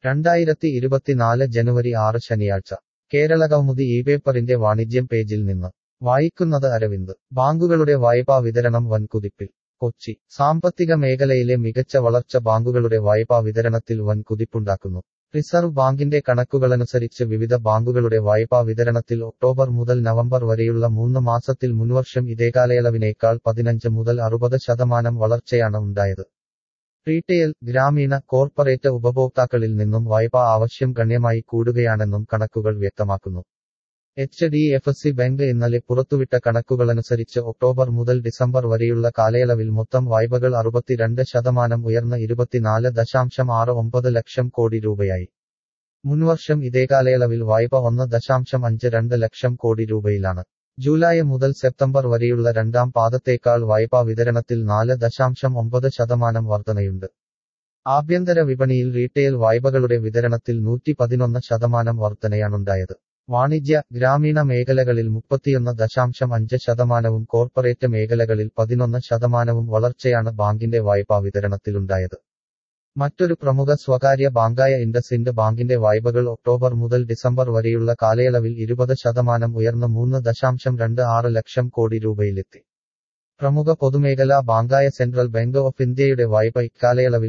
2024 ജനുവരി 6 ശനിയാഴ്ച കേരളകൗമുദി ഇപേപ്പറിന്റെ വാണിജ്യം പേജിൽ നിന്ന് വായിക്കുന്നത് അരവിന്ദ്. ബാങ്കുകളുടെ വായ്പാ വിതരണം വൻ കുതിപ്പിൽ. കൊച്ചി. സാമ്പത്തിക മേഖലയിലെ മികച്ച വളർച്ച ബാങ്കുകളുടെ വായ്പാ വിതരണത്തിൽ വൻ കുതിപ്പുണ്ടാക്കുന്നു. റിസർവ് ബാങ്കിന്റെ കണക്കുകളനുസരിച്ച് വിവിധ ബാങ്കുകളുടെ വായ്പാ വിതരണത്തിൽ ഒക്ടോബർ മുതൽ നവംബർ വരെയുള്ള 3 മാസത്തിൽ മുൻവർഷം ഇതേ കാലയളവിനേക്കാൾ 15 മുതൽ 60% വളർച്ചയാണ് ഉണ്ടായത്. റീറ്റെയിൽ, ഗ്രാമീണ, കോർപ്പറേറ്റ് ഉപഭോക്താക്കളിൽ നിന്നും വായ്പാ ആവശ്യം ഗണ്യമായി കൂടുകയാണെന്നും കണക്കുകൾ വ്യക്തമാക്കുന്നു. HDFC ബാങ്ക് ഇന്നലെ പുറത്തുവിട്ട കണക്കുകളനുസരിച്ച് ഒക്ടോബർ മുതൽ ഡിസംബർ വരെയുള്ള കാലയളവിൽ മൊത്തം വായ്പകൾ 62% ഉയർന്ന് 24.69 ലക്ഷം കോടി രൂപയായി. മുൻവർഷം ഇതേ കാലയളവിൽ വായ്പ 1.52 ലക്ഷം കോടി രൂപയിലാണ്. ജൂലൈ മുതൽ സെപ്റ്റംബർ വരെയുള്ള രണ്ടാം പാദത്തേക്കാൾ വായ്പാ വിതരണത്തിൽ 4.9% വർധനയുണ്ട്. ആഭ്യന്തര വിപണിയിൽ റീറ്റെയിൽ വായ്പകളുടെ വിതരണത്തിൽ 111% വർധനയാണുണ്ടായത്. വാണിജ്യ, ഗ്രാമീണ മേഖലകളിൽ 31.5%വും കോർപ്പറേറ്റ് മേഖലകളിൽ 11%വും വളർച്ചയാണ് ബാങ്കിന്റെ വായ്പാ വിതരണത്തിലുണ്ടായത്. മറ്റൊരു പ്രമുഖ സ്വകാര്യ ബാങ്കായ ഇൻഡസ്ഇൻഡ് ബാങ്കിന്റെ വായ്പകൾ ഒക്ടോബർ മുതൽ ഡിസംബർ വരെയുള്ള കാലയളവിൽ 20% ഉയർന്ന് 3.26 ലക്ഷം കോടി രൂപയിലെത്തി. പ്രമുഖ പൊതുമേഖലാ ബാങ്കായ സെൻട്രൽ ബാങ്ക് ഓഫ് ഇന്ത്യയുടെ വായ്പ ഇക്കാലയളവിൽ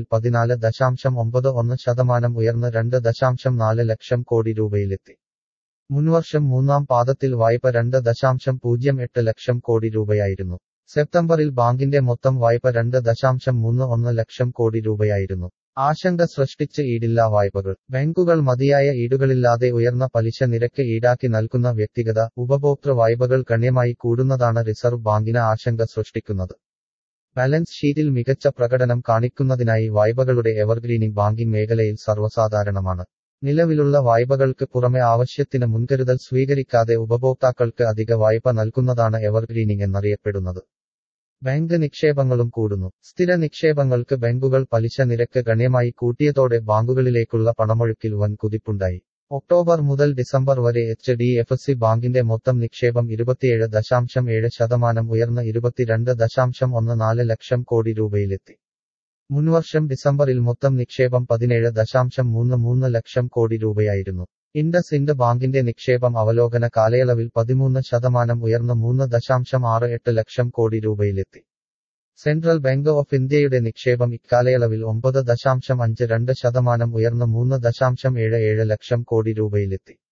14.91% ഉയർന്ന് 2.4 ലക്ഷം കോടി രൂപയിലെത്തി. മുൻവർഷം മൂന്നാം പാദത്തിൽ വായ്പ 2.08 ലക്ഷം കോടി രൂപയായിരുന്നു. സെപ്റ്റംബറിൽ ബാങ്കിന്റെ മൊത്തം വായ്പ 2.31 ലക്ഷം കോടി രൂപയായിരുന്നു. ആശങ്ക സൃഷ്ടിച്ച് ഈടില്ലാ വായ്പകൾ. ബാങ്കുകൾ മതിയായ ഈടുകളില്ലാതെ ഉയർന്ന പലിശ നിരക്ക് ഈടാക്കി നൽകുന്ന വ്യക്തിഗത, ഉപഭോക്തൃ വായ്പകൾ ഗണ്യമായി കൂടുന്നതാണ് റിസർവ് ബാങ്കിന് ആശങ്ക സൃഷ്ടിക്കുന്നത്. ബാലൻസ് ഷീറ്റിൽ മികച്ച പ്രകടനം കാണിക്കുന്നതിനായി വായ്പകളുടെ എവർഗ്രീനിംഗ് ബാങ്കിംഗ് മേഖലയിൽ സർവ്വസാധാരണമാണ്. നിലവിലുള്ള വായ്പകൾക്ക് പുറമെ ആവശ്യത്തിന് മുൻകരുതൽ സ്വീകരിക്കാതെ ഉപഭോക്താക്കൾക്ക് അധിക വായ്പ നൽകുന്നതാണ് എവർഗ്രീനിംഗ് എന്നറിയപ്പെടുന്നത്. ബാങ്ക് നിക്ഷേപങ്ങളും കൂടുന്നു. സ്ഥിര നിക്ഷേപങ്ങൾക്ക് ബാങ്കുകൾ പലിശ നിരക്ക് ഗണ്യമായി കൂട്ടിയതോടെ ബാങ്കുകളിലേക്കുള്ള പണമൊഴുക്കിൽ വൻ കുതിപ്പുണ്ടായി. ഒക്ടോബർ മുതൽ ഡിസംബർ വരെ HDFC ബാങ്കിന്റെ മൊത്തം നിക്ഷേപം 27.7% ഉയർന്ന് 22.14 ലക്ഷം കോടി രൂപയിലെത്തി. മുൻവർഷം ഡിസംബറിൽ മൊത്തം നിക്ഷേപം 17.33 ലക്ഷം കോടി രൂപയായിരുന്നു. ഇൻഡസ്ഇൻഡ് ബാങ്കിന്റെ നിക്ഷേപം അവലോകന കാലയളവിൽ 13% ഉയർന്ന് 3.68 lakh crore രൂപയിലെത്തി. Central bank of ഇന്ത്യയുടെ നിക്ഷേപം ഇക്കാലയളവിൽ 9.52% ഉയർന്ന് 3.77 ലക്ഷം കോടി രൂപയിലെത്തി.